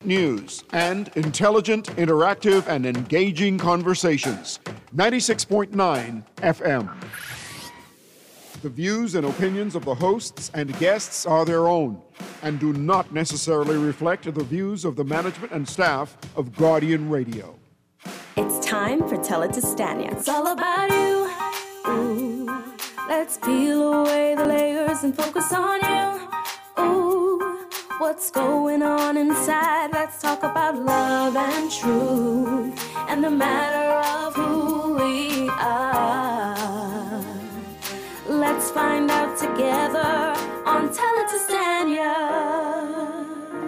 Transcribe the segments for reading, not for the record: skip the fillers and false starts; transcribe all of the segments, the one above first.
news, and intelligent, interactive, and engaging conversations. 96.9 FM. The views and opinions of the hosts and guests are their own and do not necessarily reflect the views of the management and staff of Guardian Radio. It's time for Tell It to Stanya. It's all about you. Ooh, let's peel away the layers and focus on you. Ooh, what's going on inside? Let's talk about love and truth and the matter of who we are. Let's find out together on Tell It to Stanya.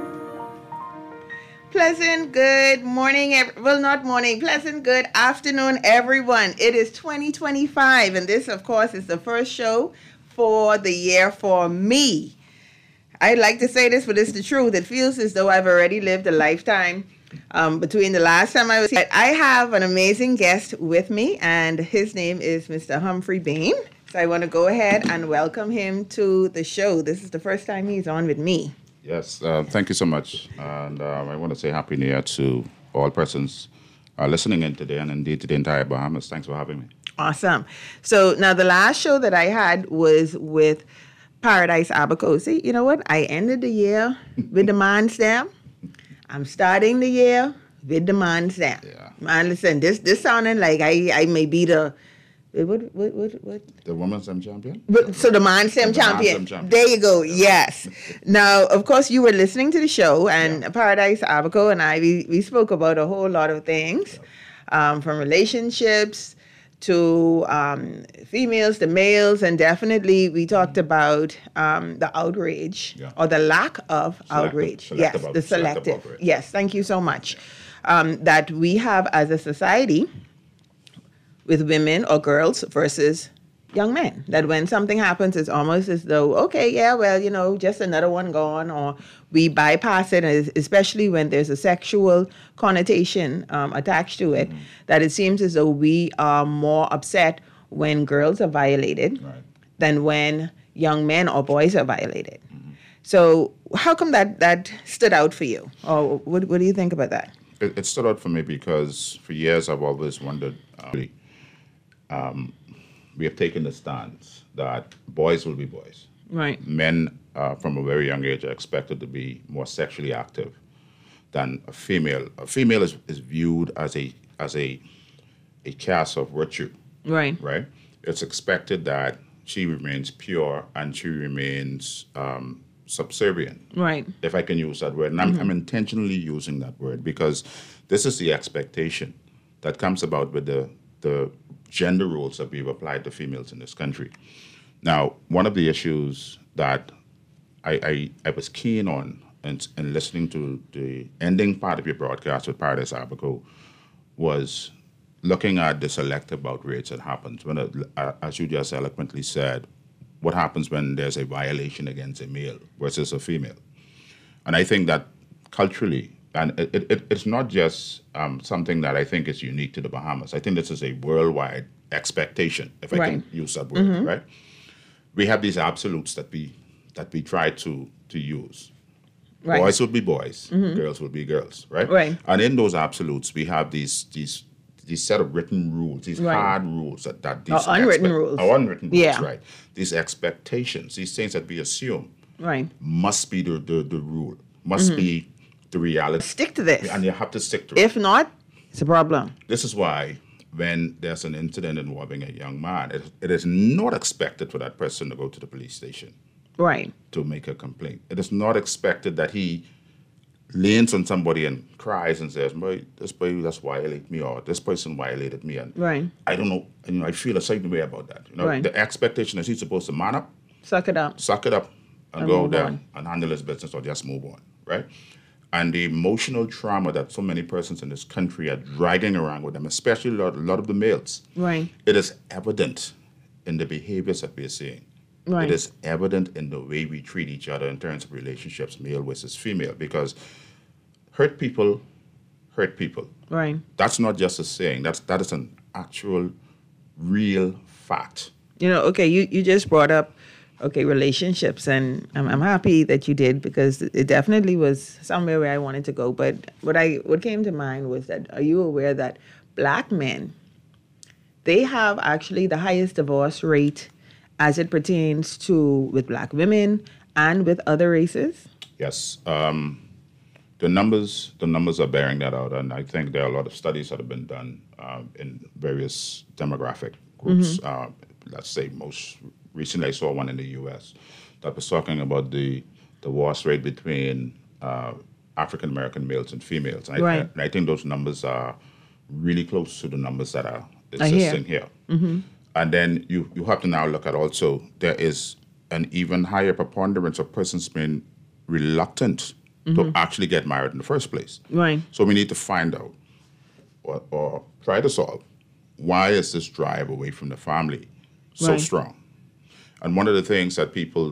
Pleasant good morning, pleasant good afternoon, everyone. It is 2025, and this, of course, is the first show for the year for me. I'd like to say this, but it's the truth. It feels as though I've already lived a lifetime between the last time I was here. I have an amazing guest with me, and his name is Mr. Humphrey Bain. So I want to go ahead and welcome him to the show. This is the first time he's on with me. Yes, thank you so much. And I want to say Happy New Year to all persons listening in today and indeed to the entire Bahamas. Thanks for having me. Awesome. So now the last show that I had was with Paradise Abaco. See, you know what? I ended the year with the man stamp. I'm starting the year with the man stamp. Yeah. Man, listen, this sounding like I may be the... What? The Women's Champion? So the Man Sam champion. There you go. Yes. Now, of course, you were listening to the show, and Paradise Abaco and I, we spoke about a whole lot of things, from relationships to females to males, and definitely we talked about the outrage or the lack of outrage. Selective outrage. Yes, thank you so much. That we have as a society with women or girls versus young men. That when something happens, it's almost as though, okay, yeah, well, you know, just another one gone, or we bypass it, especially when there's a sexual connotation attached to it, that it seems as though we are more upset when girls are violated than when young men or boys are violated. So how come that stood out for you? Or what do you think about that? It stood out for me because for years I've always wondered, we have taken the stance that boys will be boys. Right. Men from a very young age are expected to be more sexually active than a female. A female is viewed as a cast of virtue. Right. Right? It's expected that she remains pure and she remains subservient. Right. If I can use that word. And I'm intentionally using that word because this is the expectation that comes about with the gender roles that we've applied to females in this country. Now, one of the issues that I was keen on in listening to the ending part of your broadcast with Paradise Abaco was looking at the selective outrage that happens when, as you just eloquently said, what happens when there's a violation against a male versus a female. And I think that culturally, and it's not just something that I think is unique to the Bahamas. I think this is a worldwide expectation, if I can use that word, right? We have these absolutes that we try to use. Right. Boys will be boys, girls will be girls, right? Right. And in those absolutes, we have these set of written rules, these hard rules that these unwritten rules. Unwritten rules, right? These expectations, these things that we assume, must be the rule, must be the reality. Stick to this. And you have to stick to it. If not, it's a problem. This is why when there's an incident involving a young man, it is not expected for that person to go to the police station. Right. To make a complaint. It is not expected that he leans on somebody and cries and says, "Boy, this boy just violated me," or "This person violated me," and I don't know. I feel a certain way about that. The expectation is he's supposed to man up, suck it up, and go out there and handle his business or just move on, right? And the emotional trauma that so many persons in this country are dragging around with them, especially a lot of the males, it is evident in the behaviors that we're seeing. It is evident in the way we treat each other in terms of relationships, male versus female, because hurt people hurt people. Right. That's not just a saying. That is an actual, real fact. You know, okay, you just brought up relationships, and I'm happy that you did, because it definitely was somewhere where I wanted to go. But what came to mind was that, are you aware that Black men, they have actually the highest divorce rate as it pertains to with Black women and with other races? Yes. The numbers are bearing that out, and I think there are a lot of studies that have been done in various demographic groups. Let's say most recently I saw one in the U.S. that was talking about the divorce rate between African American males and females. And Right. I think those numbers are really close to the numbers that are existing here. And then you have to now look at also, there is an even higher preponderance of persons being reluctant to actually get married in the first place. Right. So we need to find out or try to solve, why is this drive away from the family so Right. strong? And one of the things that people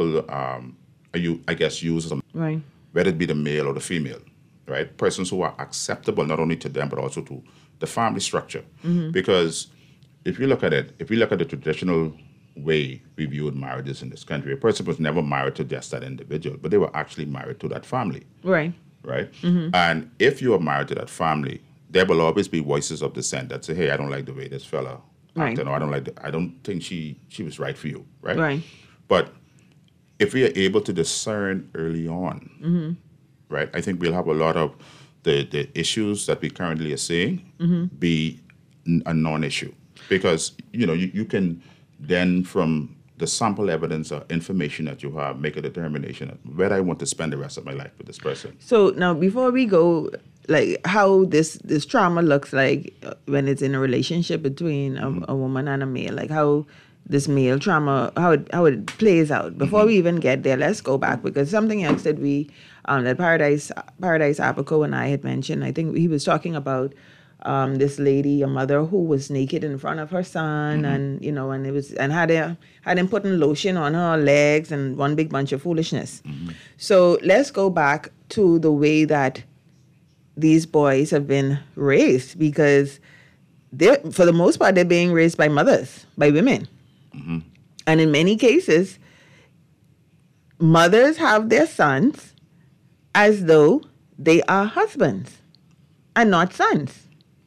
I guess use, Right. whether it be the male or the female, right? Persons who are acceptable not only to them but also to the family structure. Because if you look at the traditional way we viewed marriages in this country, a person was never married to just that individual, but they were actually married to that family, Right. right? And if you are married to that family, there will always be voices of dissent that say, "Hey, I don't like the way this fella Right. acted," or I don't think she was right for you, right? Right. But if we are able to discern early on, right, I think we'll have a lot of the issues that we currently are seeing be a non-issue, because you can then, from the sample evidence or information that you have, make a determination of whether I want to spend the rest of my life with this person. So now, before we go, like how this trauma looks like when it's in a relationship between a woman and a male, like how this male trauma, how it plays out. Before we even get there, let's go back, because something else that we that Paradise Apico and I had mentioned, I think he was talking about this lady, a mother who was naked in front of her son, and had him putting lotion on her legs and one big bunch of foolishness. So let's go back to the way that these boys have been raised, because for the most part, they're being raised by mothers, by women. And in many cases, mothers have their sons as though they are husbands and not sons.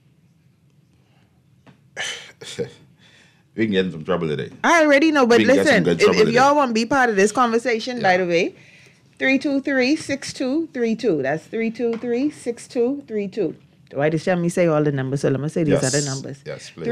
We can get in some trouble today. I already know, but We can get some listen, good trouble if today. y'all want to be part of this conversation, by the way, 323-6232. That's 323-6232. Why does me say all the numbers? So let me say these Yes. other numbers. Yes, please.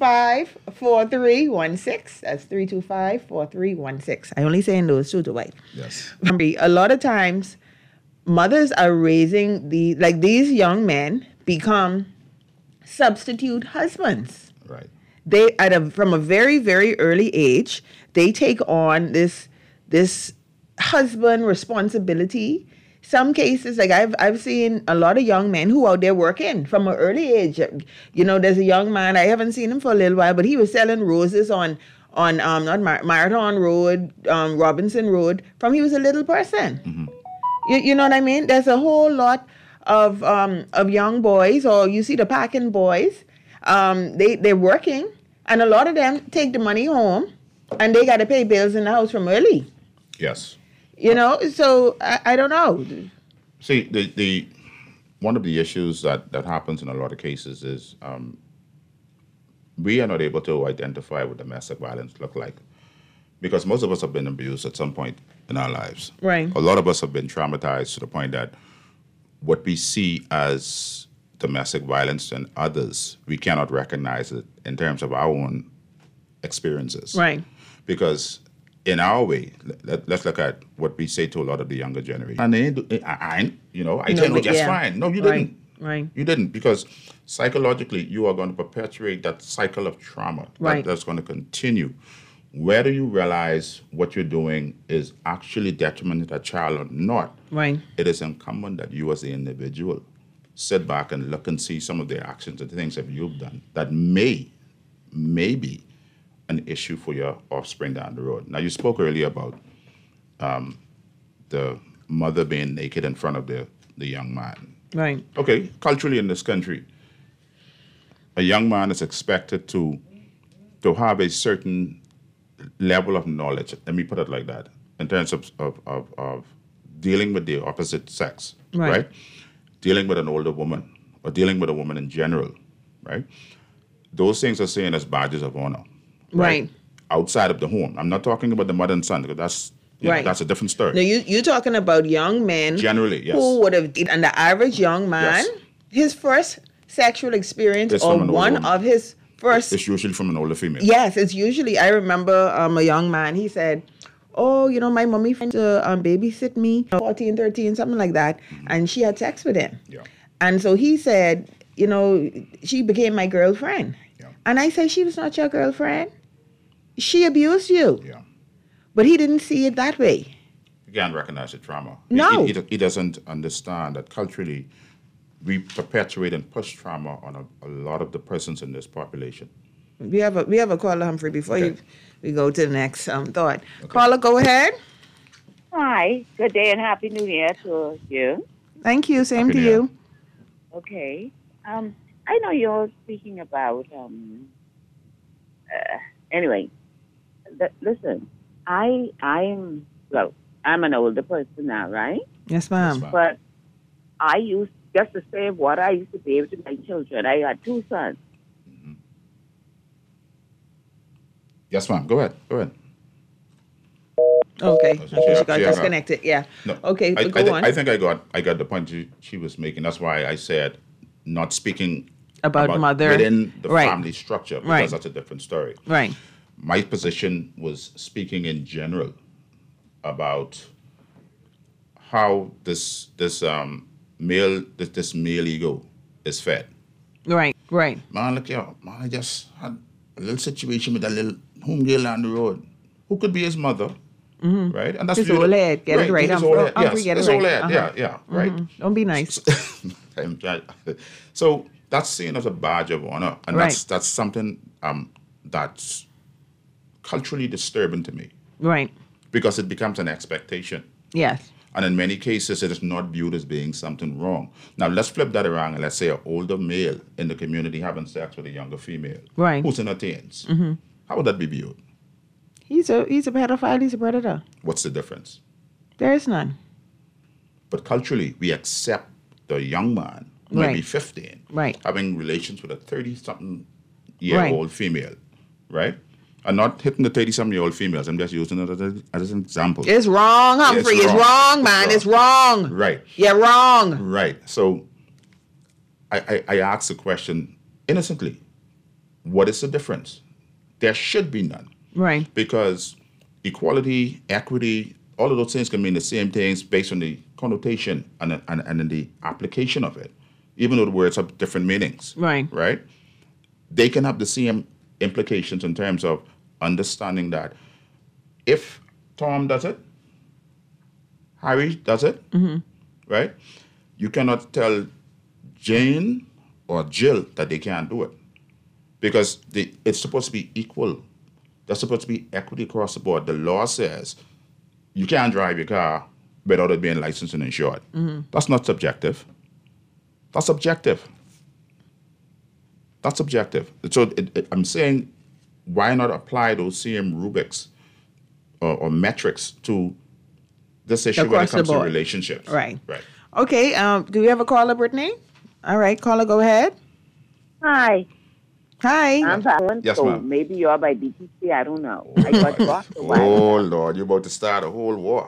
325-4316. That's 325-4316. I only saying those two to white. Yes. A lot of times, mothers are raising these young men become substitute husbands. Right. They from a very, very early age, they take on this husband responsibility. Some cases, like I've seen a lot of young men who out there working from an early age. There's a young man, I haven't seen him for a little while, but he was selling roses on not Marathon Road, Robinson Road, from he was a little person. You know what I mean? There's a whole lot of young boys, or you see the packing boys, they're working, and a lot of them take the money home, and they got to pay bills in the house from early. Yes. So I don't know. See, the one of the issues that happens in a lot of cases is we are not able to identify what domestic violence look like, because most of us have been abused at some point in our lives. Right. A lot of us have been traumatized to the point that what we see as domestic violence in others, we cannot recognize it in terms of our own experiences. Right. Because in our way, let's look at what we say to a lot of the younger generation. And they tell you just fine. No, you didn't. Right. You didn't, because psychologically you are going to perpetuate that cycle of trauma Right. that's going to continue. Whether you realize what you're doing is actually detrimental to that child or not, Right. it is incumbent that you as the individual sit back and look and see some of the actions and the things that you've done that may be an issue for your offspring down the road. Now, you spoke earlier about the mother being naked in front of the young man. Right. Okay, culturally in this country, a young man is expected to have a certain level of knowledge, let me put it like that, in terms of dealing with the opposite sex, right? Dealing with an older woman or dealing with a woman in general, right? Those things are seen as badges of honor, right? Outside of the home. I'm not talking about the mother and son, because that's a different story. No, you're talking about young men generally, yes, who would have, and the average young man, his first sexual experience or one of his first. It's usually from an older female. Yes, it's usually. I remember a young man, he said, oh, my mommy friend babysit me, 14, 13, something like that, and she had sex with him. Yeah. And so he said, she became my girlfriend. Yeah. And I said, she was not your girlfriend. She abused you. Yeah. But he didn't see it that way. He can't recognize the trauma. No. He doesn't understand that culturally we perpetuate and push trauma on a lot of the persons in this population. We have a caller, Humphrey, before we go to the next thought. Okay. Caller, go ahead. Hi. Good day and Happy New Year to you. Thank you. Same to you. Okay. I know you're speaking about, anyway, listen, I'm an older person now, right? Yes, ma'am. But I used, just to say what I used to be able to my children, I had 2 sons. Mm-hmm. Yes, ma'am. Go ahead. Okay. She got disconnected. Yeah. No, okay. Go on. I think I got the point she was making. That's why I said not speaking about mother within the family structure, because that's a different story. Right. My position was speaking in general about how this male ego is fed. Right. Man, look here, man, I just had a little situation with a little homegirl on the road. Who could be his mother? Mm-hmm. Right? And that's his old head. Get it right. His old head. Yes, his old head. Yeah, right. Mm-hmm. Don't be nice. So that's seen as a badge of honor. And that's something that's culturally disturbing to me. Right. Because it becomes an expectation. Yes. And in many cases, it is not viewed as being something wrong. Now, let's flip that around and let's say an older male in the community having sex with a younger female. Right. Who's in her teens. Mm-hmm. How would that be viewed? He's a pedophile. He's a predator. What's the difference? There is none. But culturally, we accept the young man, maybe 15, having relations with a 30-something-year-old female, right? I'm not hitting the 30-something-year-old females. I'm just using it as an example. It's wrong, Humphrey. It's wrong, man. It's wrong. Right. You're wrong. Right. So I asked the question innocently. What is the difference? There should be none. Right. Because equality, equity, all of those things can mean the same things based on the connotation and in the application of it, even though the words have different meanings. Right. Right? They can have the same implications in terms of understanding that if Tom does it, Harry does it, right? You cannot tell Jane or Jill that they can't do it, because it's supposed to be equal. There's supposed to be equity across the board. The law says you can't drive your car without it being licensed and insured. That's not subjective. That's objective. That's objective. So I'm saying, why not apply those same rubrics or metrics to this issue when it comes to relationships? Right. Okay. Do we have a caller, Brittany? All right, caller, go ahead. Hi. I'm Fallon. Yes, so ma'am. Maybe you're by BTC. I don't know. I got blocked a while. Oh, Lord, you're about to start a whole war.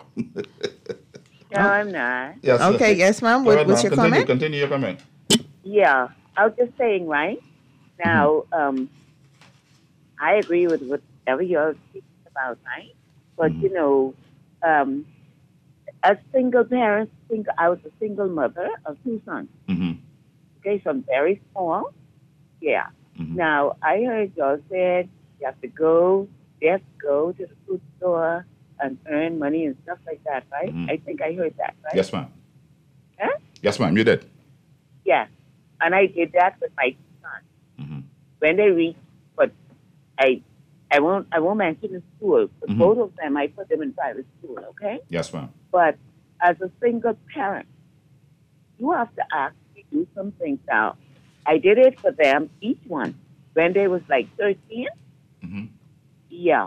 No, I'm not. Yes. Okay, yes, ma'am. What's your comment? Continue your comment. Yeah, I was just saying, right? Now, I agree with whatever you're speaking about, right? But, as single parents, I was a single mother of 2 sons. Okay, so I'm very small. Yeah. Now, I heard y'all said they have to go to the food store and earn money and stuff like that, right? I think I heard that, right? Yes, ma'am. Huh? Yes, ma'am, you did. Yeah. And I did that with my 2 sons. When they reached, but I won't mention the school, but both of them, I put them in private school, okay? Yes, ma'am. But as a single parent, you have to actually do some things now. I did it for them, each one, when they was like 13. Yeah.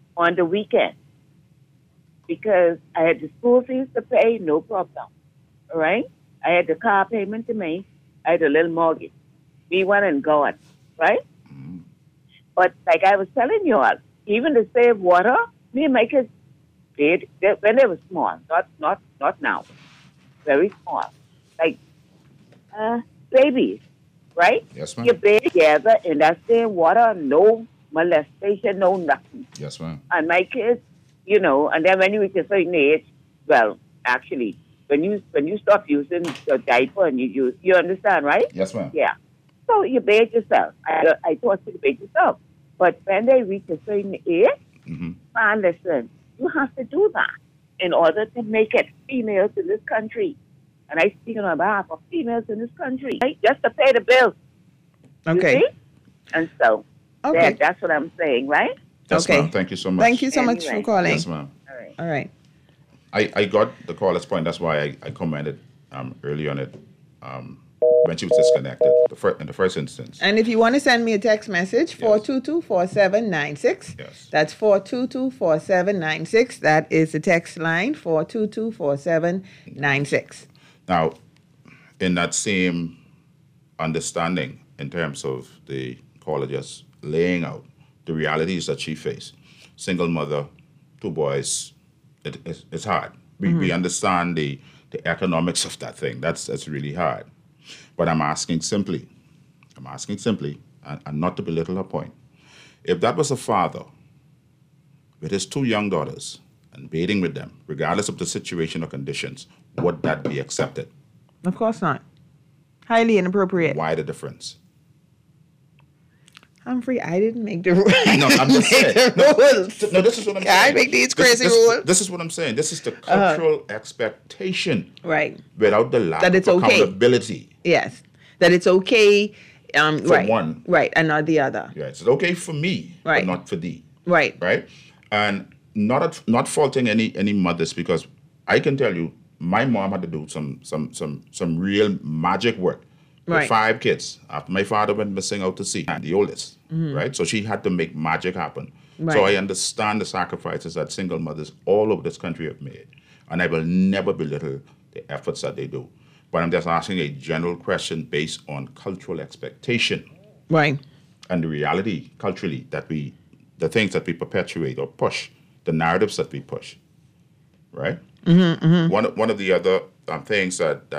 on the weekend because I had the school fees to pay, no problem. All right? I had the car payment to make. I had a little mortgage. We went and gone, right? But like I was telling you all, even to save water, me and my kids did when they were small, not now, very small, like babies, right? Yes, ma'am. You bathe together in that same water, no molestation, no nothing. Yes, ma'am. And my kids, and then when you reach a certain age, well, actually, when you stop using your diaper and you understand, right? Yes, ma'am. Yeah. So you bathe yourself. I taught you to bathe yourself. But when they reach a certain age, man, listen, you have to do that in order to make it females in this country. And I speak on behalf of females in this country, right? Just to pay the bills. Okay. You see? And so Okay. that's what I'm saying, right? Yes, Okay. ma'am. Thank you so much. Thank you so much for Anyway. calling. Yes, ma'am. All right. All right. I got the caller's point. That's why I commented early on it when she was disconnected in the first instance. And if you want to send me a text message, 422-4796. Yes. That's 422-4796. That is the text line, 422-4796. Now, in that same understanding, in terms of the caller just laying out the realities that she faced, single mother, 2 boys, it's hard. We understand the economics of that thing. That's really hard. But I'm asking simply, and not to belittle her point, if that was a father with his 2 young daughters and bathing with them, regardless of the situation or conditions, would that be accepted? Of course not. Highly inappropriate. Why the difference? Humphrey, I didn't make the rules. No, I'm just saying. rules. No, this is what I'm saying. I make these crazy rules. This is what I'm saying. This is the cultural expectation Right. without the lack That it's of okay. accountability. Yes. That it's okay. Right. one. Right. And not the other. Yeah, it's okay for me, Right. but not for thee. Right. Right? And not faulting any mothers, because I can tell you, my mom had to do some real magic work with Right. 5 kids after my father went missing out to sea, the oldest, right? So she had to make magic happen. Right. So I understand the sacrifices that single mothers all over this country have made, and I will never belittle the efforts that they do. But I'm just asking a general question based on cultural expectation Right. and the reality culturally the things that we perpetuate or push, the narratives that we push, right? One of the other things that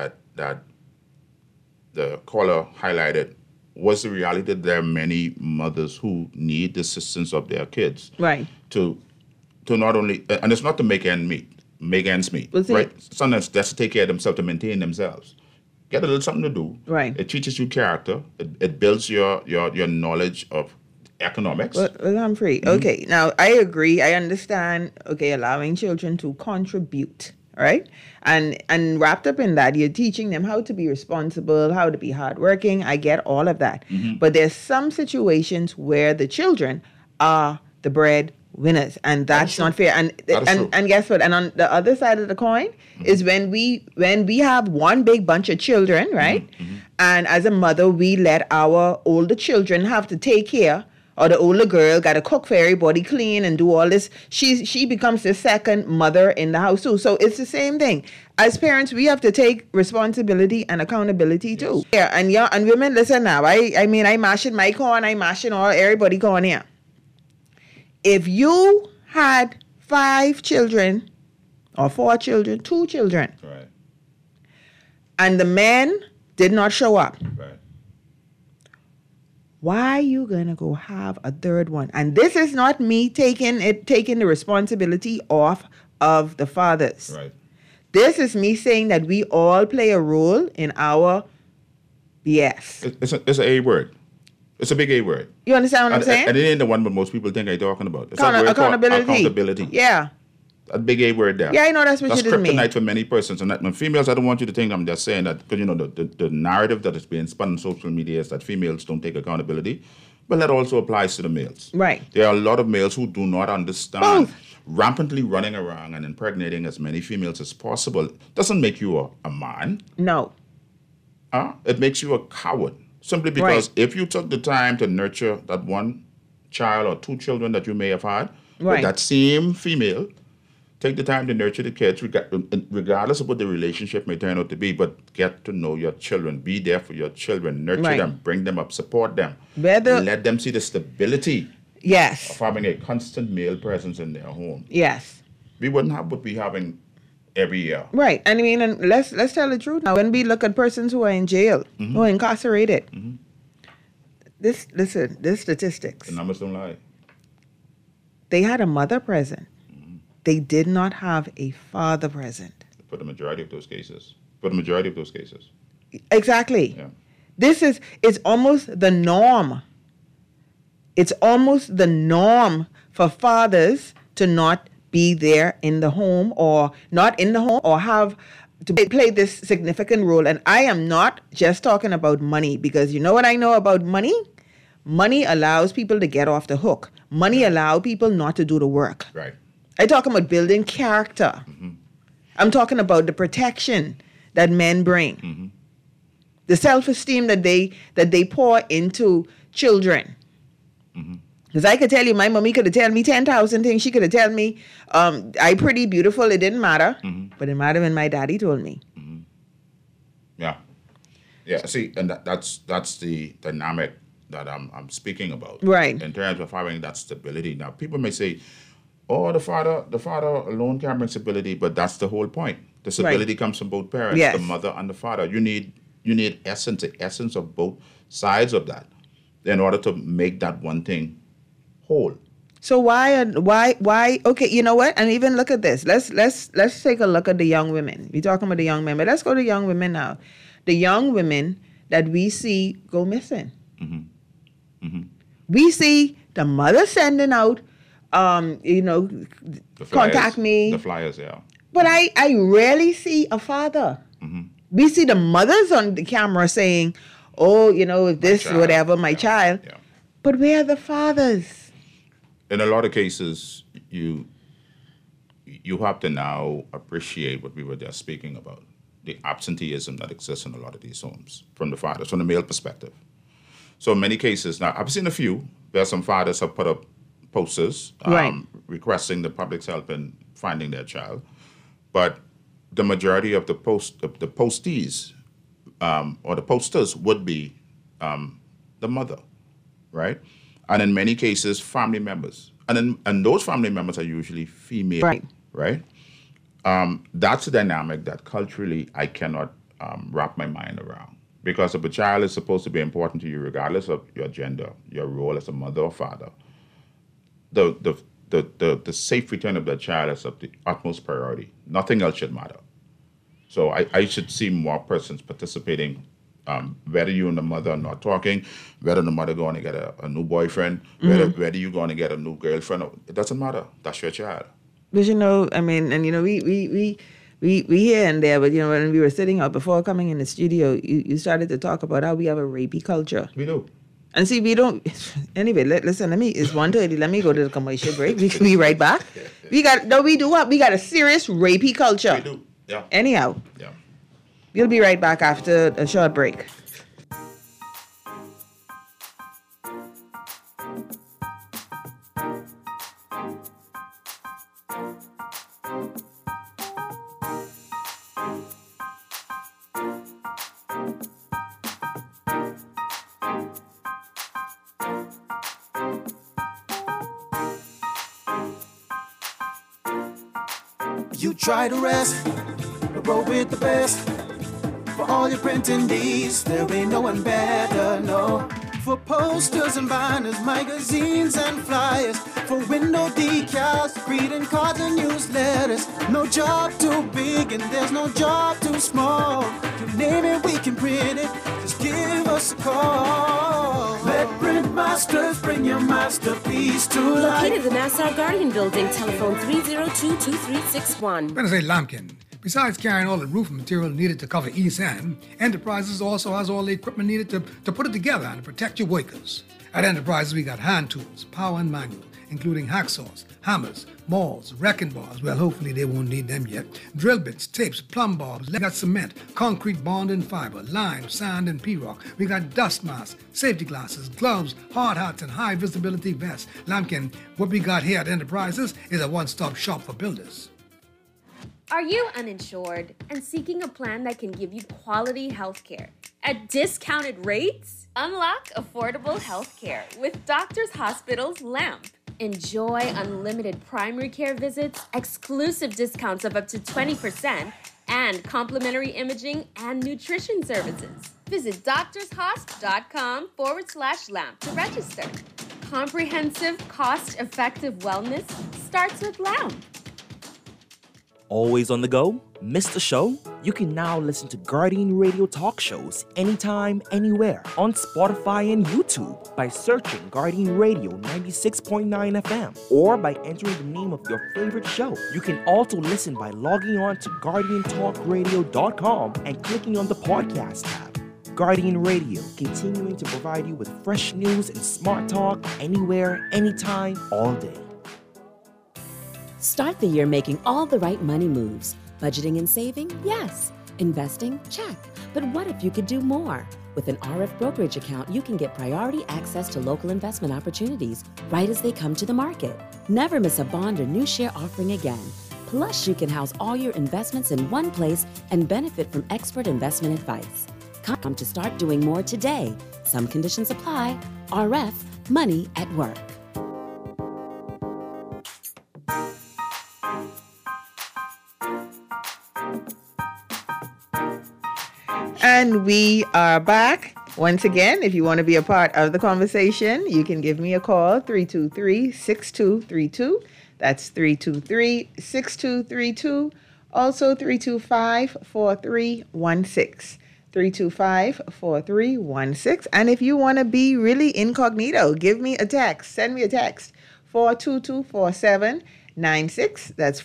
the caller highlighted was the reality that there are many mothers who need the assistance of their kids Right. to not only, and it's not to make ends meet, Well, see- right? Sometimes that's to take care of themselves, to maintain themselves. Get a little something to do. Right. It teaches you character. It builds your knowledge of economics. Well, Humphrey. Okay. Now, I agree. I understand, allowing children to contribute, right? And wrapped up in that, you're teaching them how to be responsible, how to be hardworking. I get all of that. But there's some situations where the children are the breadwinners, and that's not fair. And That is true. and guess what? And on the other side of the coin is when we have one big bunch of children, right? And as a mother, we let our older children have to take care, or the older girl got to cook for everybody, clean and do all this. She becomes the second mother in the house too. So it's the same thing. As parents, we have to take responsibility and accountability too. Yeah, and women, listen now. I mean, I mashing my corn, I mashing all everybody corn here. If you had 5 children or 4 children, 2 children, Right. and the men did not show up, Right. why you gonna go have a third one? And this is not me taking the responsibility off of the fathers. Right. This is me saying that we all play a role in our BS. It's a word. It's a big A word. You understand what I'm saying? And it ain't the one that most people think I'm talking about. It's that word called Accountability. accountability. Yeah. A big A word there. Yeah, I know that's what you didn't mean. kryptonite for many persons. And that, when females, I don't want you to think I'm just saying that, because, the narrative that is being spun on social media is that females don't take accountability. But that also applies to the males. Right. There are a lot of males who do not understand. Both. Rampantly running around and impregnating as many females as possible doesn't make you a man. No. It makes you a coward. Simply because if you took the time to nurture that one child or 2 children that you may have had, Right. But that same female take the time to nurture the kids, regardless of what the relationship may turn out to be, but get to know your children. Be there for your children. Nurture them. Bring them up. Support them. Let them see the stability of having a constant male presence in their home. Yes. We wouldn't have what we're having every year. Right. And I mean, and let's tell the truth now. When we look at persons who are in jail, who are incarcerated, this statistics. The numbers don't lie. They had a mother present. They did not have a father present. For the majority of those cases. Exactly. Yeah. It's almost the norm. It's almost the norm for fathers to not be there in the home or not in the home or have to play this significant role. And I am not just talking about money, because you know what I know about money? Money allows people to get off the hook. Money allows people not to do the work. Right. I'm talking about building character. I'm talking about the protection that men bring. The self-esteem that they pour into children. Because I could tell you, my mommy could have told me 10,000 things. She could have told me, I pretty beautiful. It didn't matter. But it mattered when my daddy told me. Yeah. Yeah, see, and that's the dynamic that I'm speaking about. Right. In terms of having that stability. Now, people may say, oh, the father alone can bring stability, but that's the whole point. The stability comes from both parents, the mother and the father. You need the essence of both sides of that in order to make that one thing whole. So why? Okay, you know what? And even look at this. Let's take a look at the young women. We're talking about the young men, but let's go to young women now. The young women that we see go missing. We see the mother sending out, contact me. The flyers, yeah. But I rarely see a father. We see the mothers on the camera saying, oh, if this, child, whatever, my child. Yeah. But where are the fathers? In a lot of cases, you have to now appreciate what we were just speaking about, the absenteeism that exists in a lot of these homes from the fathers, from the male perspective. So in many cases, now I've seen a few where some fathers have put up posters requesting the public's help in finding their child, but the majority of the postees or the posters would be the mother, right? And in many cases, family members, and those family members are usually female, right? That's a dynamic that culturally I cannot wrap my mind around. Because if a child is supposed to be important to you, regardless of your gender, your role as a mother or father, the safe return of that child is of the utmost priority. Nothing else should matter. So I should see more persons participating, whether you and the mother are not talking, whether the mother going to get a new boyfriend, whether you're going to get a new girlfriend. It doesn't matter. That's your child. But we here and there, but when we were sitting out before coming in the studio, you started to talk about how we have a rapey culture. We do. And see, we don't. Anyway, listen. It's 1:30. Let me go to the commercial break. We can be right back. We got a serious rapey culture. We do. Yeah. Anyhow. Yeah. We'll be right back after a short break. You try to rest, roll with the best. For all your printing needs, there ain't no one better, no. For posters and banners, magazines and flyers, for window decals, greeting cards and newsletters. No job too big and there's no job too small. You name it, we can print it, just give us a call. Let Print Masters bring your masterpiece to life. Located in the Nassau Guardian Building, telephone 302-2361. Better say Lampkin. Besides carrying all the roofing material needed to cover East End, Enterprises also has all the equipment needed to put it together and to protect your workers. At Enterprises, we got hand tools, power and manual, including hacksaws, hammers, mauls, wrecking bars, well, hopefully they won't need them yet, drill bits, tapes, plumb bobs, we got cement, concrete bond and fiber, lime, sand, and P-rock. We got dust masks, safety glasses, gloves, hard hats, and high visibility vests. Lampkin, what we got here at Enterprises is a one-stop shop for builders. Are you uninsured and seeking a plan that can give you quality health care at discounted rates? Unlock affordable health care with Doctors Hospital's LAMP. Enjoy unlimited primary care visits, exclusive discounts of up to 20%, and complimentary imaging and nutrition services. Visit doctorshosp.com/LAMP to register. Comprehensive, cost-effective wellness starts with LAMP. Always on the go? Missed a show? You can now listen to Guardian Radio talk shows anytime, anywhere on Spotify and YouTube by searching Guardian Radio 96.9 FM or by entering the name of your favorite show. You can also listen by logging on to GuardianTalkRadio.com and clicking on the podcast tab. Guardian Radio, continuing to provide you with fresh news and smart talk anywhere, anytime, all day. Start the year making all the right money moves. Budgeting and saving? Yes. Investing? Check. But what if you could do more? With an RF brokerage account, you can get priority access to local investment opportunities right as they come to the market. Never miss a bond or new share offering again. Plus, you can house all your investments in one place and benefit from expert investment advice. Come to start doing more today. Some conditions apply. RF, money at work. And we are back. Once again, if you want to be a part of the conversation, you can give me a call, 323-6232. That's 323-6232. Also 325-4316. 325-4316. And if you want to be really incognito, give me a text. Send me a text. 422-4796. That's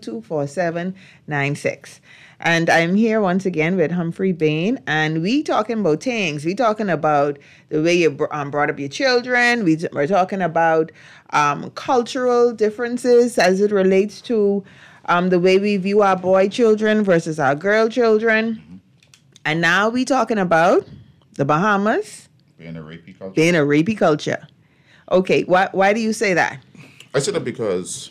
422-4796. And I'm here once again with Humphrey Bain, and we talking about things. We talking about the way you brought up your children. We're talking about cultural differences as it relates to the way we view our boy children versus our girl children. Mm-hmm. And now we talking about the Bahamas being a rapey culture. Being a rapey culture. Okay, why do you say that? I say that because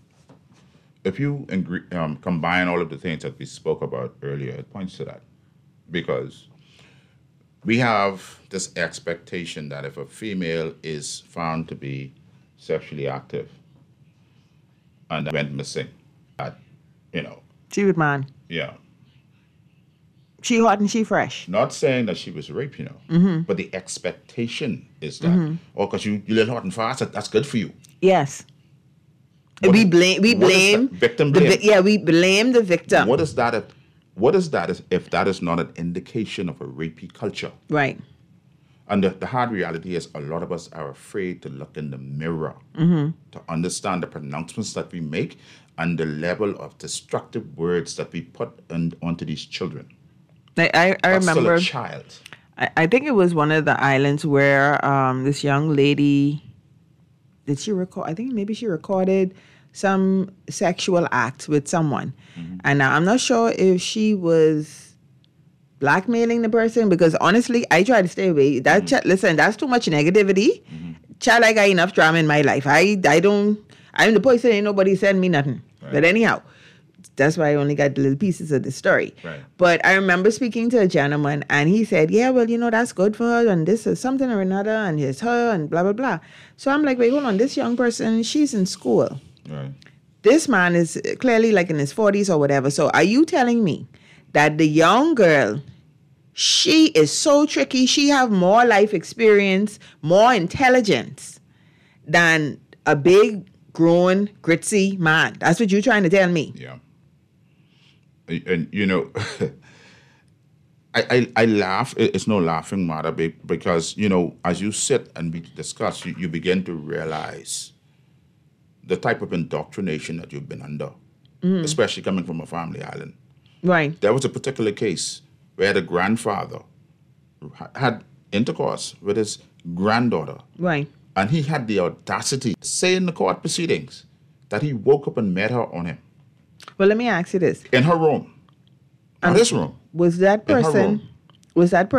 if you combine all of the things that we spoke about earlier, it points to that. Because we have this expectation that if a female is found to be sexually active and went missing, that, she would man. Yeah. She hot and she fresh. Not saying that she was raped, Mm-hmm. but the expectation is that, because you live hot and fast, that's good for you. Yes. We blame victim blame. We blame the victim. What is that if that is not an indication of a rapey culture? Right. And the hard reality is a lot of us are afraid to look in the mirror to understand the pronouncements that we make and the level of destructive words that we put onto these children. I remember still a child. I think it was one of the islands where this young lady, did she record? I think maybe she recorded some sexual act with someone. Mm-hmm. And I'm not sure if she was blackmailing the person, because honestly, I try to stay away. Listen, that's too much negativity. Mm-hmm. Child, I got enough drama in my life. I'm the person, ain't nobody send me nothing. Right. But anyhow, that's why I only got the little pieces of the story. Right. But I remember speaking to a gentleman, and he said, yeah, well, that's good for her, and this is something or another, and it's her, and blah, blah, blah. So I'm like, wait, hold on. This young person, she's in school. Right. This man is clearly like in his 40s or whatever. So are you telling me that the young girl, she is so tricky, she have more life experience, more intelligence than a big, grown, gritty man? That's what you're trying to tell me. Yeah. And, I laugh. It's no laughing matter because, as you sit and we discuss, you begin to realize the type of indoctrination that you've been under, especially coming from a family island. Right. There was a particular case where the grandfather had intercourse with his granddaughter. Right. And he had the audacity to say in the court proceedings that he woke up and met her on him. Well, let me ask you this. In her room. In his room. Was that person was it a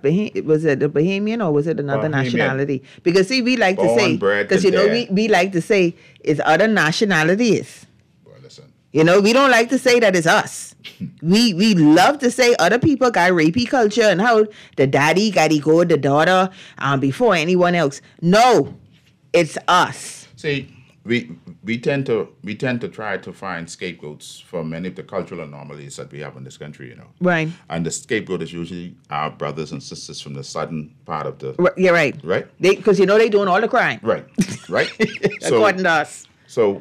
Bahamian or was it another nationality? Because see, we like to say, because we like to say it's other nationalities. Well, listen. You know, we don't like to say that it's us. we love to say other people got rapey culture and how the daddy got to go with the daughter before anyone else. No, it's us. See, we tend to try to find scapegoats for many of the cultural anomalies that we have in this country, you know. Right. And the scapegoat is usually our brothers and sisters from the southern part of the. Yeah, right. Right. Because they doing all the crime. Right. Right. According to us. So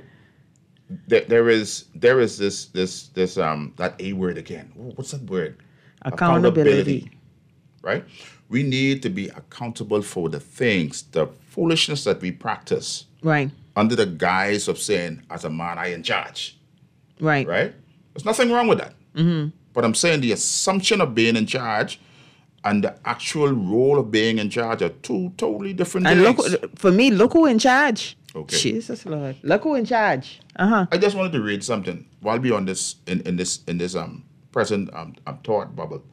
there is this that A word again. What's that word? Accountability. Right. We need to be accountable for the things, the foolishness that we practice. Right. Under the guise of saying, as a man, I in charge. Right. Right? There's nothing wrong with that. Mm-hmm. But I'm saying the assumption of being in charge and the actual role of being in charge are two totally different things. And look who in charge. Okay. Jesus Lord. Look who in charge. Uh-huh. I just wanted to read something while we're on this in this present thought bubble.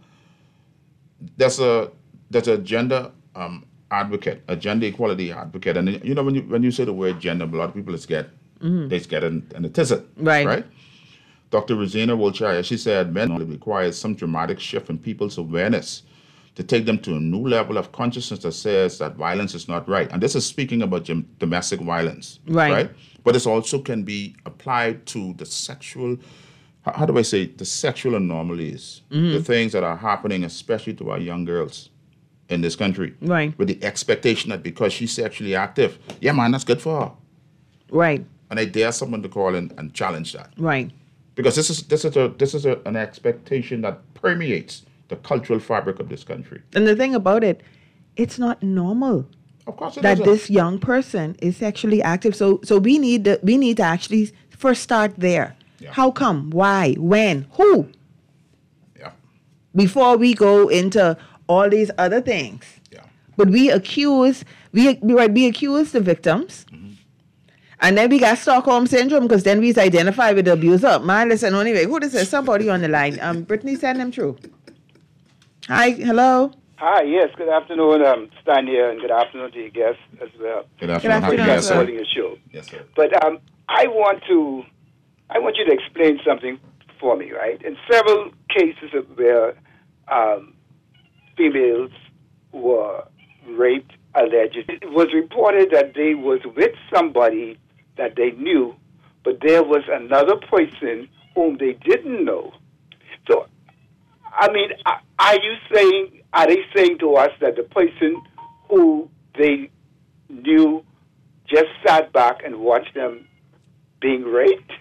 There's a gender advocate, a gender equality advocate, and you know when you say the word gender, a lot of people get in a tizzy, right? Dr. Rosina Wilshire, she said men only requires some dramatic shift in people's awareness to take them to a new level of consciousness that says that violence is not right. And this is speaking about domestic violence, right? But this also can be applied to the sexual, how do I say, the sexual anomalies, the things that are happening, especially to our young girls in this country, right? With the expectation that because she's sexually active, yeah, man, that's good for her, right? And I dare someone to call in and challenge that, right? Because this is an expectation that permeates the cultural fabric of this country. And the thing about it, it's not normal. Of course, it that isn't. This young person is sexually active. So we need to actually first start there. Yeah. How come? Why? When? Who? Yeah. Before we go into all these other things. Yeah. But we accuse the victims. Mm-hmm. And then we got Stockholm Syndrome because then we identify with the abuser. Man, listen, anyway, who this is? Somebody on the line. Brittany, send them through. Hi, hello. Hi, yes, good afternoon, Stan here, and good afternoon to your guests as well. Good afternoon. Thank you for holding your show. Yes, sir. But I want you to explain something for me, right? In several cases where females were raped, allegedly, it was reported that they was with somebody that they knew, but there was another person whom they didn't know. So, I mean, are they saying to us that the person who they knew just sat back and watched them being raped?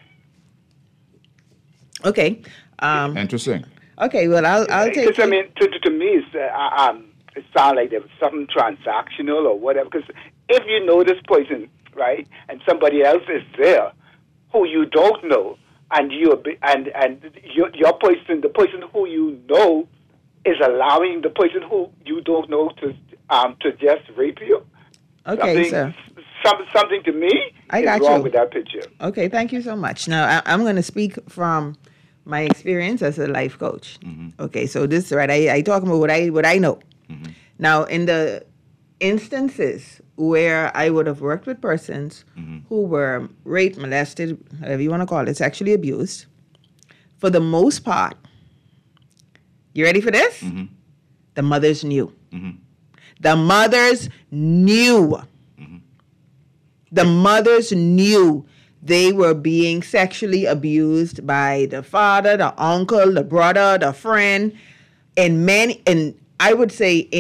Okay. Interesting. Okay, well, I'll take it. I mean, to me, it sounds like there was something transactional or whatever. Because if you know this person, right, and somebody else is there who you don't know, and your person, the person who you know, is allowing the person who you don't know to just rape you. Okay, sir. Something to me is wrong with that picture. Okay, thank you so much. Now, I'm going to speak from my experience as a life coach. Mm-hmm. Okay, so this, right, I talk about what I know. Mm-hmm. Now, in the instances where I would have worked with persons who were raped, molested, whatever you want to call it, sexually abused, for the most part, you ready for this? Mm-hmm. The mothers knew. Mm-hmm. The mothers knew. Mm-hmm. The mothers knew they were being sexually abused by the father, the uncle, the brother, the friend, and I would say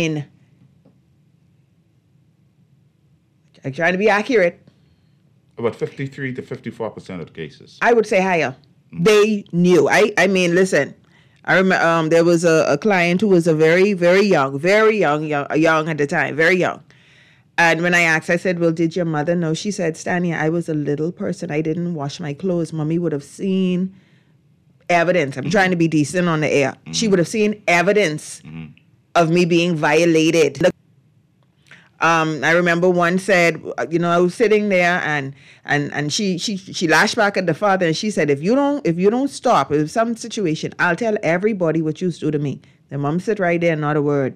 I'm trying to be accurate. About 53 to 54% of the cases. I would say higher. Mm-hmm. They knew. I mean, listen. I remember there was a client who was a very, very young at the time, very young. And when I asked, I said, well, did your mother know? She said, Stania, I was a little person. I didn't wash my clothes. Mommy would have seen evidence. I'm trying to be decent on the air. Mm-hmm. She would have seen evidence of me being violated. I remember one said, I was sitting there and she lashed back at the father and she said, if you don't stop, if some situation, I'll tell everybody what you do to me. The mom said right there, not a word.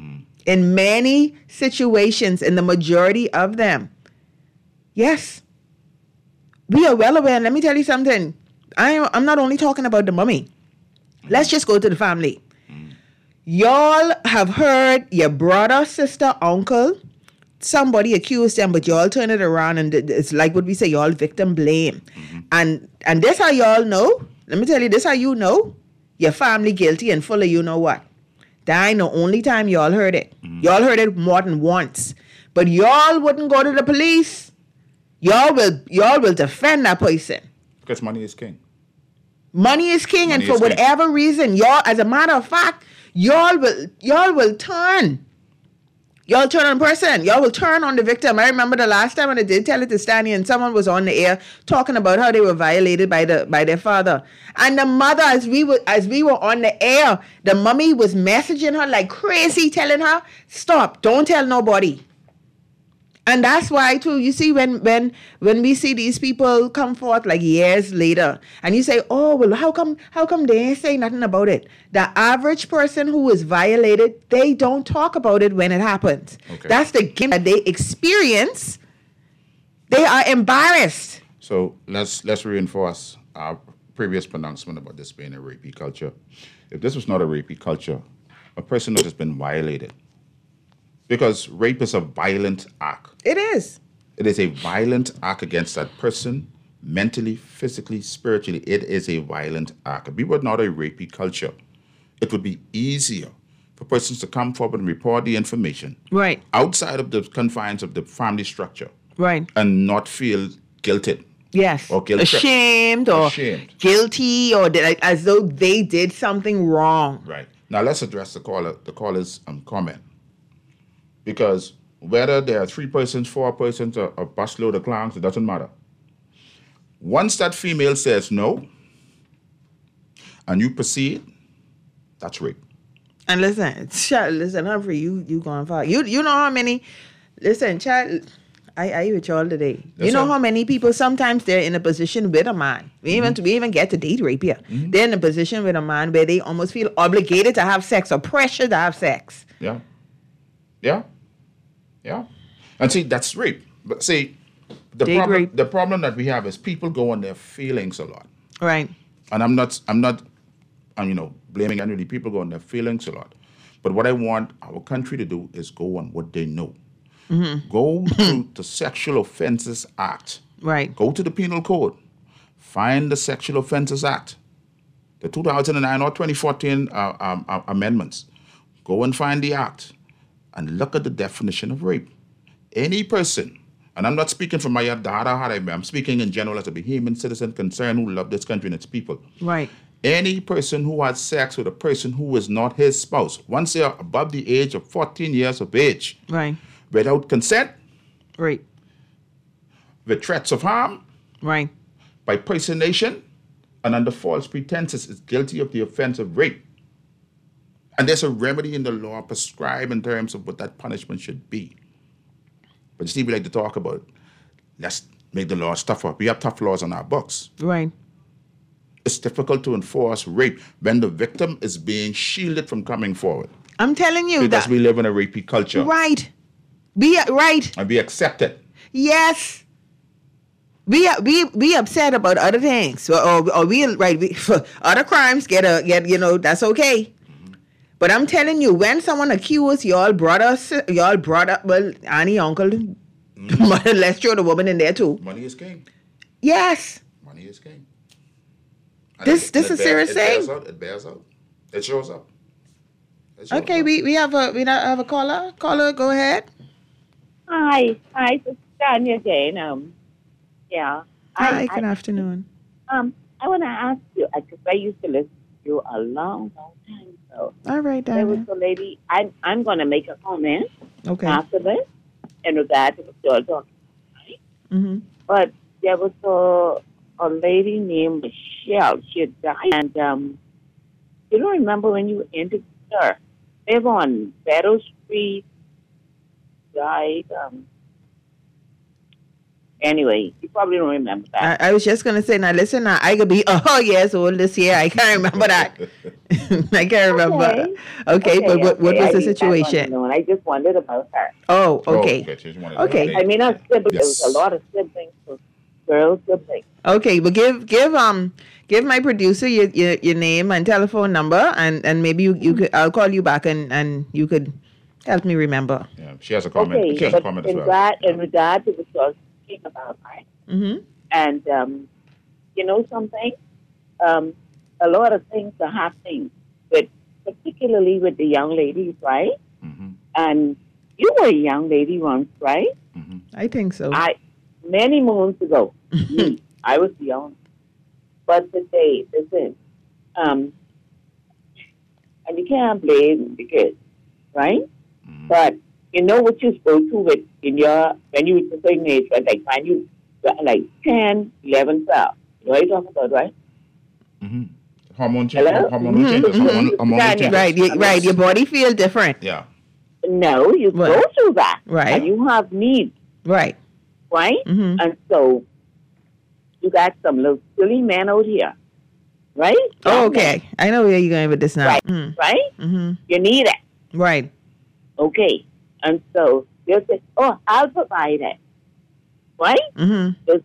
In many situations, in the majority of them, yes, we are well aware. And let me tell you something. I'm not only talking about the mommy. Let's just go to the family. Y'all have heard your brother, sister, uncle, somebody accuse them, but y'all turn it around and it's like what we say, y'all victim blame. And this how y'all know. Let me tell you, this how you know your family guilty and full of you know what. That ain't the only time y'all heard it. Y'all heard it more than once. But y'all wouldn't go to the police. Y'all will defend that person. Because money is king. Money is king, and for whatever reason, y'all, as a matter of fact, y'all will turn. Y'all turn on a person. Y'all will turn on the victim. I remember the last time when I did Tell It to Stanley, and someone was on the air talking about how they were violated by their father. And the mother, as we were on the air, the mommy was messaging her like crazy, telling her, stop, don't tell nobody. And that's why too, you see, when we see these people come forth like years later, and you say, oh well, how come they ain't say nothing about it? The average person who is violated, they don't talk about it when it happens. Okay. That's the game that they experience. They are embarrassed. So let's reinforce our previous pronouncement about this being a rapey culture. If this was not a rapey culture, a person who has been violated. Because rape is a violent act. It is. It is a violent act against that person, mentally, physically, spiritually. It is a violent act. If we were not a rapey culture, it would be easier for persons to come forward and report the information. Right. Outside of the confines of the family structure. Right. And not feel guilted. Yes. Or guilt ashamed or guilty or as though they did something wrong. Right. Now let's address the caller's comment. Because whether there are 3 persons, 4 persons, or a busload of clowns, it doesn't matter. Once that female says no, and you proceed, that's rape. And listen, Humphrey, you going far. You know how many? Listen, child, I with y'all today. You know how many people sometimes they're in a position with a man. We even get to date rape here. They're in a position with a man where they almost feel obligated to have sex or pressure to have sex. Yeah. And see, that's rape. But see, the problem that we have is people go on their feelings a lot. Right. And I'm not blaming anybody. People go on their feelings a lot. But what I want our country to do is go on what they know. Go to the Sexual Offences Act. Right. Go to the Penal Code. Find the Sexual Offences Act. The 2009 or 2014 amendments. Go and find the act. And look at the definition of rape. Any person, and I'm not speaking from my data, I'm speaking in general as a Bahamian citizen concerned who love this country and its people. Right. Any person who has sex with a person who is not his spouse, once they are above the age of 14 years of age, right, without consent, right, with threats of harm, right, by personation, and under false pretenses, is guilty of the offense of rape. And there's a remedy in the law prescribed in terms of what that punishment should be. But you see, we like to talk about, let's make the law tougher. We have tough laws on our books. Right. It's difficult to enforce rape when the victim is being shielded from coming forward. I'm telling you because we live in a rapey culture. Right. And we accept it. Yes. We upset about other things. Or we for other crimes get that's okay. But I'm telling you, when someone accuses y'all brother, well, auntie, uncle, mother, let's throw the woman in there too. Money is king. Yes. Money is king. This is serious thing. It bears out. It shows up. Okay, we have a caller. Caller, go ahead. Hi, this is Tanya Jane. Yeah. Hi, good afternoon. I want to ask you, because I used to listen to you a long time ago. All right, There was Diana. a lady, I'm going to make a comment Okay. after this in regard to what you're talking about. Mm-hmm. But there was a lady named Michelle. She had died. And you don't remember when you interviewed her? They were on Battle Street. died. Anyway, you probably don't remember that. I was just gonna say, now listen, now I could be years old this year. I can't remember that. I can't remember. Okay, but what was the situation? I just wondered about her. Oh, okay. Okay. I mean, our siblings. There was a lot of siblings, girls siblings. Okay, but give my producer your name and telephone number, and maybe you could. I'll call you back and you could help me remember. Yeah, she has a comment. Okay, she has a comment as well. In regard to what you were speaking about, right? Mm-hmm. And you know something, a lot of things are happening, particularly with the young ladies, right? Mm-hmm. And you were a young lady once, right? Mm-hmm. I think so. Many moons ago, I was young. But today, listen, and you can't blame the kids, right? Mm-hmm. But you know what you're supposed to with when you were a certain age, right? Like when you like 10, 11, 12. You know what I'm talking about, right? Mm-hmm. Hormone changes. Right. Your body feels different. Yeah. No, you go through that. Right. And you have needs. Right. Right? Mm-hmm. And so you got some little silly men out here. Right? Oh, okay. I know where you're going with this now. Right. Mm. Right? Mm-hmm. You need it. Right. Okay. And so they'll say, oh, I'll provide it. Right? Mm-hmm. Those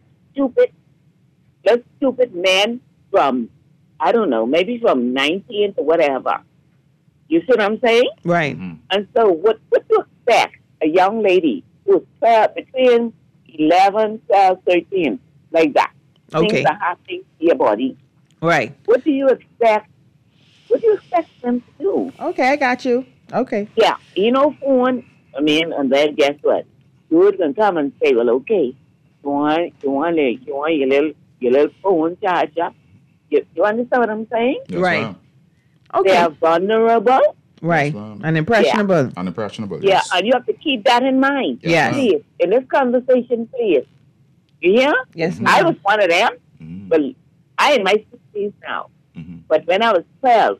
stupid men from, I don't know, maybe from 19 to whatever. You see what I'm saying? Right. Mm-hmm. And so what do you expect a young lady who's between 11, 12, 13, like that? Okay. Things are happening to your body. Right. What do you expect? What do you expect them to do? Okay, I got you. Okay. Yeah. You know, phone, and then guess what? You can come and say, well, okay, you want your little phone charger. You understand what I'm saying? Yes, right. Ma'am. Okay. They are vulnerable. Right. Yes, and impressionable. Yeah. And impressionable. Yeah, Yes. and you have to keep that in mind. Yes. Please, in this conversation, please. You hear? Yes, ma'am. I was one of them. Mm-hmm. Well, I in my 60s now. Mm-hmm. But when I was 12,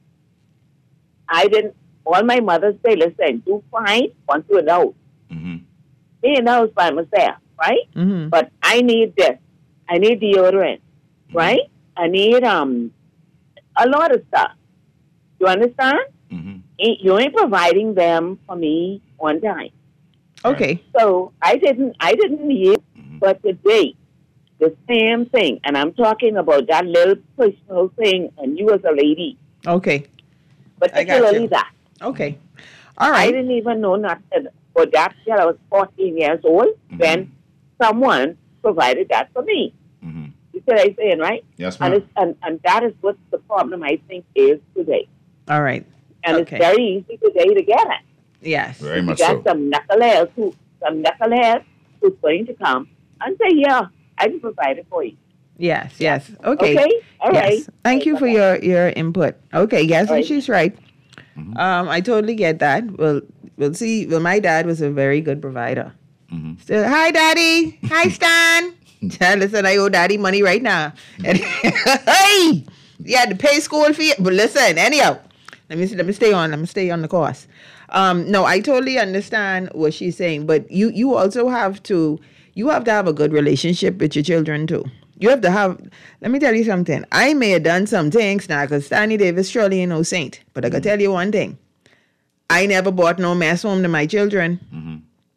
all my mothers say, listen, do fine once you're adult. Mm-hmm. Me and I was by myself, right? Mm-hmm. But I need this. I need deodorant, right? I need a lot of stuff. You understand? Mm-hmm. You ain't providing them for me one time. Okay. So I didn't need, but today, the same thing, and I'm talking about that little personal thing, and you as a lady, Okay. particularly that. Okay. All I right. didn't even know nothing about that till I was 14 years old when someone provided that for me. Mm-hmm. You see what I'm saying, right? Yes, ma'am. And that is what the problem, I think, is today. All right. And Okay. it's very easy today to get it. Yes. Very You much got so. some knuckleheads who's going to come and say, yeah, I can provide it for you. Yes. Yes. Okay. Okay? All right. Yes. Thank you for your input. Okay. Yes, All and right. she's right. I totally get that. We'll see. Well, my dad was a very good provider. Mm-hmm. Still, hi, Daddy. Hi, Stan. Listen, I owe Daddy money right now. And hey, you had to pay school fee. But listen, anyhow, let me stay on. Let me stay on the course. No, I totally understand what she's saying, but you also have to have a good relationship with your children too. You have to have. Let me tell you something. I may have done some things now, because Stanley Davis surely ain't no saint. But I can tell you one thing. I never bought no mess home to my children. Mm-hmm.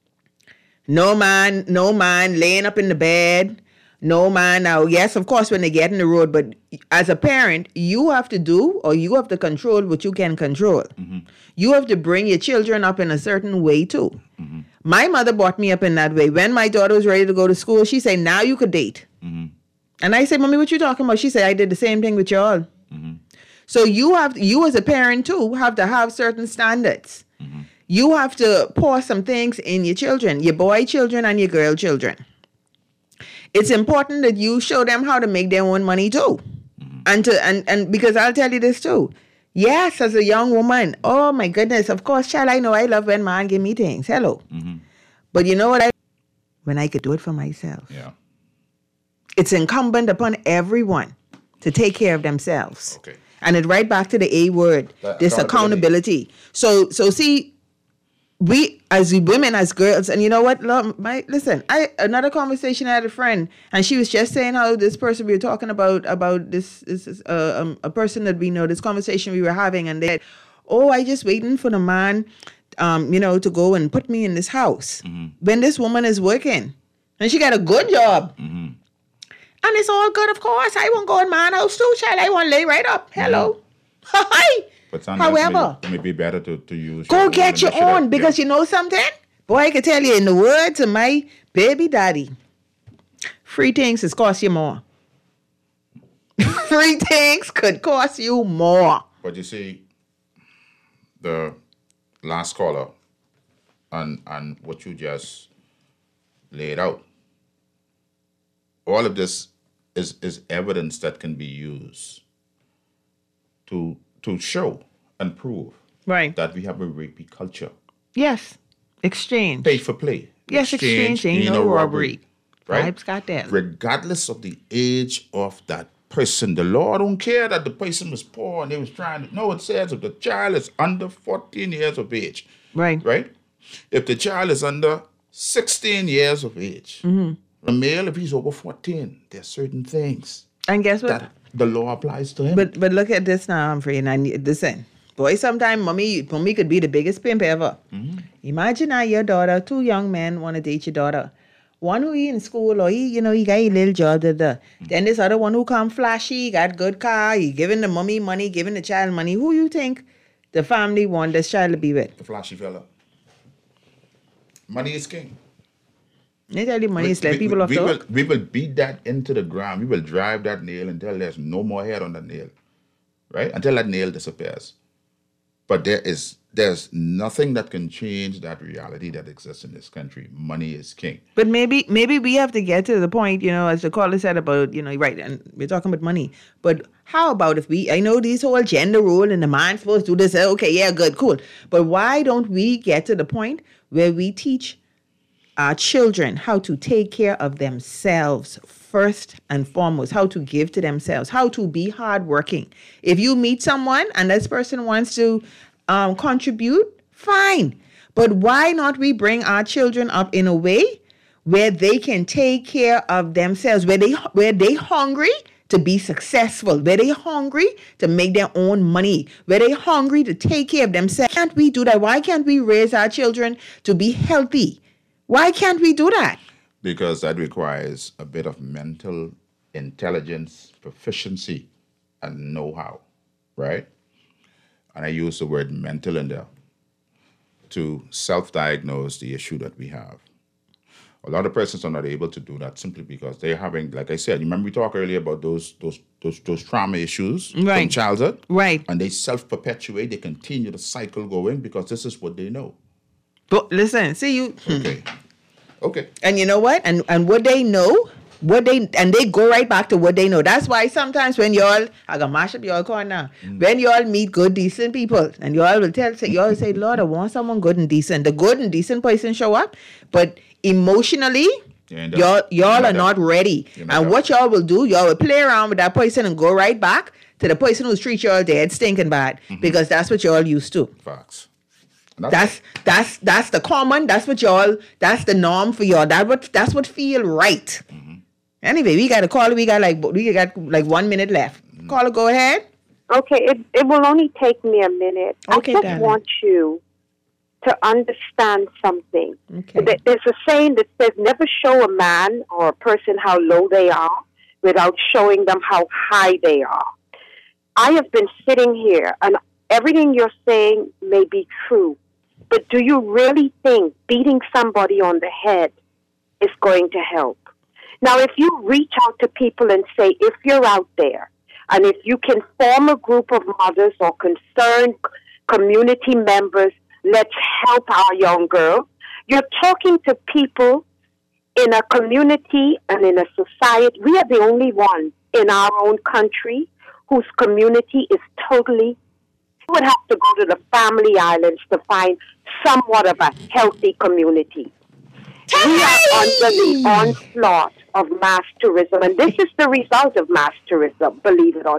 No man laying up in the bed. No man. Now, yes, of course, when they get in the road, but as a parent, you have to do, or you have to control what you can control. Mm-hmm. You have to bring your children up in a certain way too. Mm-hmm. My mother brought me up in that way. When my daughter was ready to go to school, she said, now you could date. Mm-hmm. And I said, Mommy, what you talking about? She said, I did the same thing with y'all. Mm-hmm. So you as a parent too, have to have certain standards. Mm-hmm. You have to pour some things in your children, your boy children and your girl children. It's important that you show them how to make their own money too. Mm-hmm. And because I'll tell you this too. Yes, as a young woman, oh my goodness, of course, child, I know I love when man give me things. Hello. Mm-hmm. But you know what? When I could do it for myself. Yeah. It's incumbent upon everyone to take care of themselves. Okay. And it right back to the A word, this accountability. So see, we as women, as girls, and you know what? Listen, another conversation I had a friend, and she was just saying how this person we were talking about this a person that we know, this conversation we were having, and they said, "Oh, I just waiting for the man, to go and put me in this house when this woman is working, and she got a good job, and it's all good. Of course, I won't go in my house too, child. I want to lay right up. Hello, hi." But however, it may be better to use. Go get your own, because you know something? Boy, I can tell you, in the words of my baby daddy, free things has cost you more. Free things could cost you more. But you see, the last caller and what you just laid out, all of this is evidence that can be used to show and prove that we have a rapey culture. Yes. Exchange. Pay for play. Yes, exchange ain't no robbery. Right? Vibes got that. Regardless of the age of that person, the law don't care that the person was poor and they was trying to. No, it says if the child is under 14 years of age. Right. Right? If the child is under 16 years of age, a male, if he's over 14, there's certain things. And guess what? That the law applies to him. But look at this now, Humphrey, and I need listen. Boy, sometimes mommy could be the biggest pimp ever. Imagine now your daughter, two young men want to date your daughter. One who he in school or he got a little job. Then this other one who come flashy, got good car, he giving the mommy money, giving the child money. Who you think the family want this child to be with? The flashy fella. Money is king. They tell you money is let people off the hook. We will beat that into the ground. We will drive that nail until there's no more hair on that nail. Right? Until that nail disappears. But there's nothing that can change that reality that exists in this country. Money is king. But maybe we have to get to the point, as the caller said about, right, and we're talking about money. But how about if I know these whole gender role and the man's supposed to do this, okay, yeah, good, cool. But why don't we get to the point where we teach our children how to take care of themselves first and foremost, how to give to themselves, how to be hardworking. If you meet someone and this person wants to contribute, fine. But why not we bring our children up in a way where they can take care of themselves, where they hungry to be successful, where they hungry to make their own money, where they hungry to take care of themselves. Can't we do that? Why can't we raise our children to be healthy? Why can't we do that? Because that requires a bit of mental intelligence, proficiency, and know-how, right? And I use the word mental in there to self-diagnose the issue that we have. A lot of persons are not able to do that simply because they're having, like I said, you remember we talked earlier about those trauma issues from childhood? Right. And they self-perpetuate, they continue the cycle going because this is what they know. But listen, see you. Okay. And you know what? And what they know, they go right back to what they know. That's why sometimes when y'all, I got mash up y'all corner now. When y'all meet good, decent people, and y'all will y'all say, Lord, I want someone good and decent. The good and decent person show up, but emotionally, y'all are not ready. And what y'all will do, y'all will play around with that person and go right back to the person who's treat y'all dead, stinking bad, because that's what y'all used to. Facts. That's the common. That's the norm for y'all. That's what feel right. Anyway, we got a caller. We got like 1 minute left. Caller, go ahead. Okay, it will only take me a minute. Okay, I just want you to understand something. Okay. There's a saying that says, never show a man or a person how low they are without showing them how high they are. I have been sitting here, and everything you're saying may be true, but do you really think beating somebody on the head is going to help? Now, if you reach out to people and say, if you're out there, and if you can form a group of mothers or concerned community members, let's help our young girls. You're talking to people in a community and in a society. We are the only ones in our own country whose community is totally. You would have to go to the family islands to find somewhat of a healthy community. We are under the onslaught of mass tourism, and this is the result of mass tourism, believe it or not.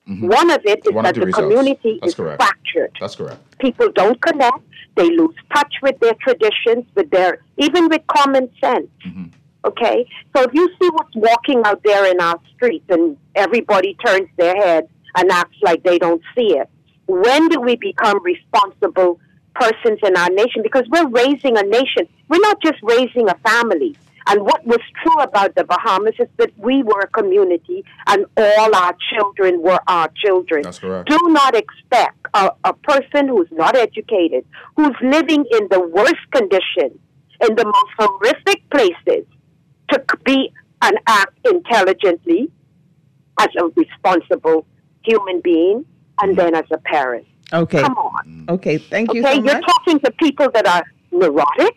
Mm-hmm. One of it is that the community is fractured. That's correct. People don't connect. They lose touch with their traditions, even with common sense. Mm-hmm. Okay? So if you see what's walking out there in our streets and everybody turns their head and acts like they don't see it, when do we become responsible persons in our nation? Because we're raising a nation. We're not just raising a family. And what was true about the Bahamas is that we were a community and all our children were our children. That's correct. Do not expect a person who's not educated, who's living in the worst conditions, in the most horrific places, to be and act intelligently as a responsible human being and then as a parent. Okay. Come on. Okay, thank you so much. You're talking to people that are neurotic,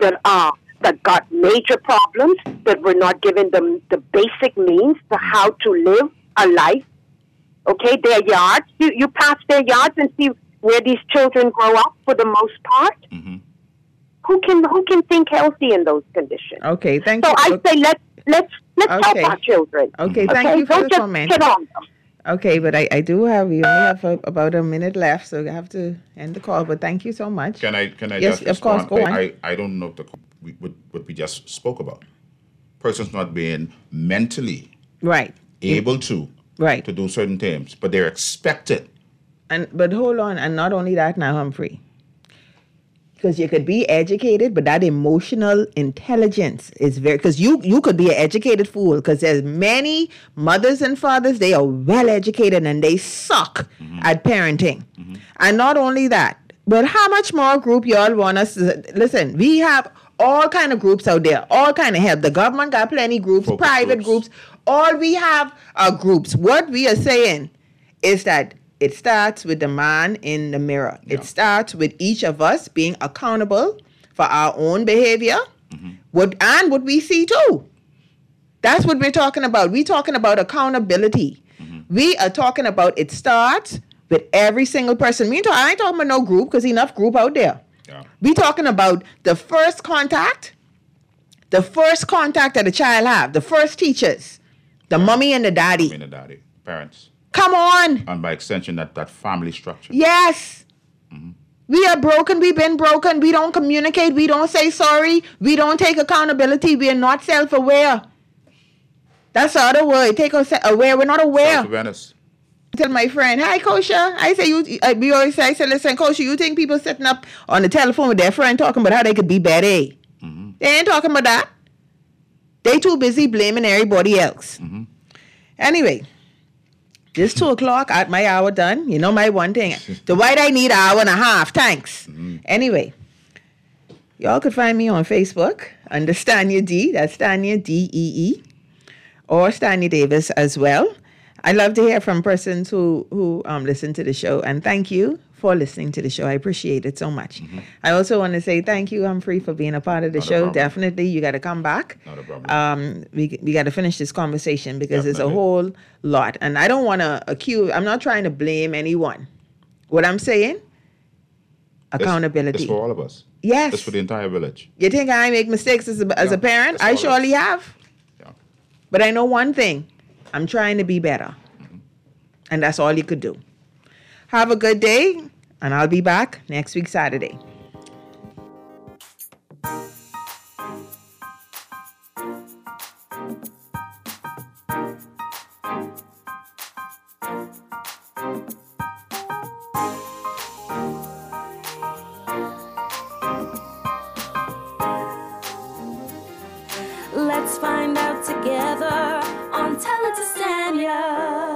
that got major problems, that we're not giving them the basic means to how to live a life. Okay, their yards, you pass their yards and see where these children grow up for the most part. Mm-hmm. Who can think healthy in those conditions? Okay, thank you. So I say let's help our children. Okay, thank you for Don't the just comment. Get on them. Okay, but we only have about a minute left, so I have to end the call. But thank you so much. Can I yes, just of course, go on. I don't know what we just spoke about. Persons not being mentally able to do certain things, but they're expected. But hold on, and not only that now, Humphrey. Because you could be educated, but that emotional intelligence is because you could be an educated fool, because there's many mothers and fathers, they are well educated and they suck at parenting. Mm-hmm. And not only that, but how much more group y'all want us to listen? We have all kind of groups out there, all kind of help. The government got plenty groups, focus private groups. All we have are groups. What we are saying is that it starts with the man in the mirror. Yeah. It starts with each of us being accountable for our own behavior, what we see too. That's what we're talking about. We're talking about accountability. Mm-hmm. We are talking about it starts with every single person. I ain't talking about no group, because enough group out there. Yeah. We're talking about the first contact that a child have, the first teachers, the mommy and the daddy. Mommy and the daddy, parents. Come on. And by extension, that family structure. Yes. Mm-hmm. We are broken. We've been broken. We don't communicate. We don't say sorry. We don't take accountability. We are not self-aware. That's the other word. Take us aware. We're not aware. Self-awareness. Tell my friend, hi, Kosha. I say, we always say, listen, Kosha, you think people sitting up on the telephone with their friend talking about how they could be bad, eh? Mm-hmm. They ain't talking about that. They too busy blaming everybody else. Mm-hmm. Anyway. Just 2:00 at my hour done. You know my one thing. The white I need an hour and a half. Thanks. Mm-hmm. Anyway, y'all could find me on Facebook under Stanya D. That's Stanya D-E-E. Or Stanya Davis as well. I love to hear from persons who listen to the show. And thank you for listening to the show. I appreciate it so much. Mm-hmm. I also want to say thank you, Humphrey, for being a part of the show. Definitely, you got to come back. Not a problem. We got to finish this conversation because it's a whole lot. And I don't want to accuse, I'm not trying to blame anyone. What I'm saying, accountability. It's for all of us. Yes. It's for the entire village. You think I make mistakes as a parent? I surely have. Yeah. But I know one thing. I'm trying to be better. Mm-hmm. And that's all you could do. Have a good day, and I'll be back next week, Saturday. Let's find out together on Tell It to Stanya.